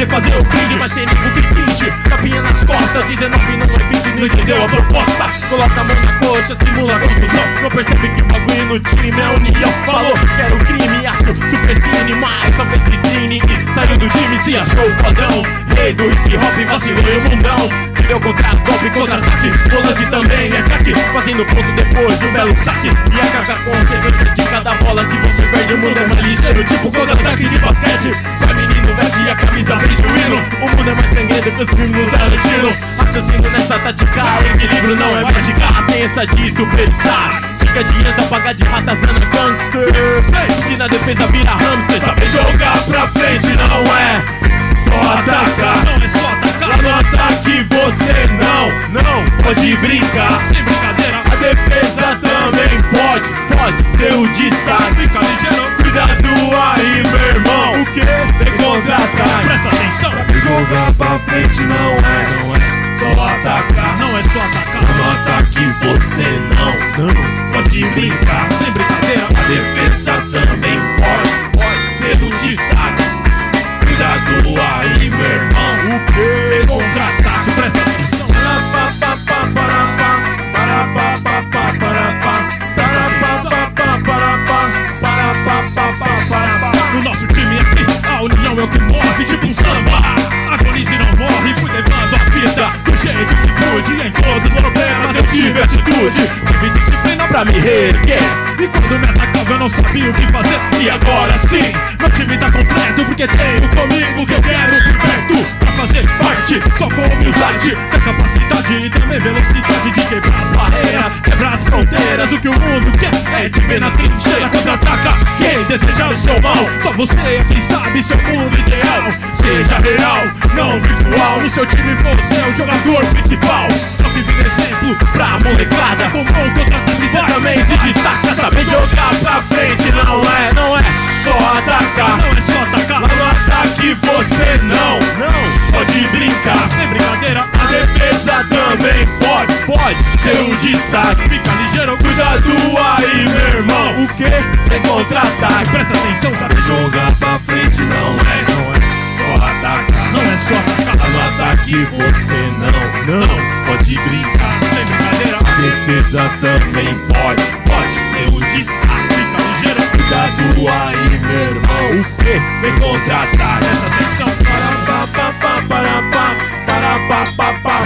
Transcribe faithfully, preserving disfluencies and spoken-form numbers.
poder fazer o brinde, mas tem nego que finge. Tapinha nas costas, dezenove não é vinte, não entendeu a proposta. Coloca a mão na coxa, simula a conclusão. Não percebe que o bagulho no time é união. Falou que era o crime, asco, super cine, mas só fez vitrine e saiu do time, se achou fodão. Rei do hip hop, vacilou e o mundão. Tirou contra golpe, contra-ataque, volante também é craque, fazendo ponto depois de um belo saque. E a carga consequência de cada bola que você perde. O mundo é mais ligeiro, tipo contra-ataque de basquete. Vai menino, veste a camisa, prende o hino. O mundo é mais sangrento que os filmes do Tarantino. Raciocínio nessa tática, equilíbrio não é mágica. A ciência de superstar. Que adianta pagar de ratazana gangster. Se na defesa vira hamster, saber jogar pra frente não é só atacar. Não é só atacar. Lá no ataque você não, não pode brincar. Sem brincadeira. A defesa também pode, pode ser o destaque. Fica ligeiro. Cuidado aí, meu irmão. O que? Tem contra-ataque. Presta atenção. Saber jogar pra frente não é, não é só atacar. Não é só atacar. No ataque você não, não pode brincar. Sem brincadeira. A defesa também pode, pode ser o destaque. Cuidado aí, meu irmão. O que? Tem contra-ataque. Presta atenção. No nosso time aqui, a união é o que move, tipo um samba. Agonize e não morre, fui levando a fita do jeito que pude. Em todos os problemas eu tive atitude, tive disciplina pra me reerguer. E quando me atacava eu não sabia o que fazer. E agora sim, meu time tá completo, porque tenho comigo que eu quero por perto. Pra fazer parte, só com humildade, ter capacidade e também velocidade de quebrar as barreiras, quebrar as fronteiras. O que o mundo quer é te ver na trincheira. Contra-ataca quem deseja o seu mal. Só você é quem sabe seu mundo ideal. Seja real, não virtual. No seu time você é o jogador principal. Só que vira exemplo pra molecada. Com bom contra-ataque você também se destaca. Saber jogar pra frente não é, não é só atacar. Não é só atacar. Lá no ataque você não, não pode brincar. Sem brincadeira. A defesa também pode, pode ser um destaque. Fica ligeiro. Cuidado aí, meu irmão. O que? Tem contra-ataque. Presta atenção, sabe? Jogar pra frente não é, não é só atacar. Não é só atacar. Lá no ataque você não, não pode brincar. Sem brincadeira. A defesa também pode, pode ser um destaque. Fica ligeiro. Cuidado aí, meu irmão. O que? Tem contra-ataque. Presta atenção. Para pa pa pa para pa para pa pa pa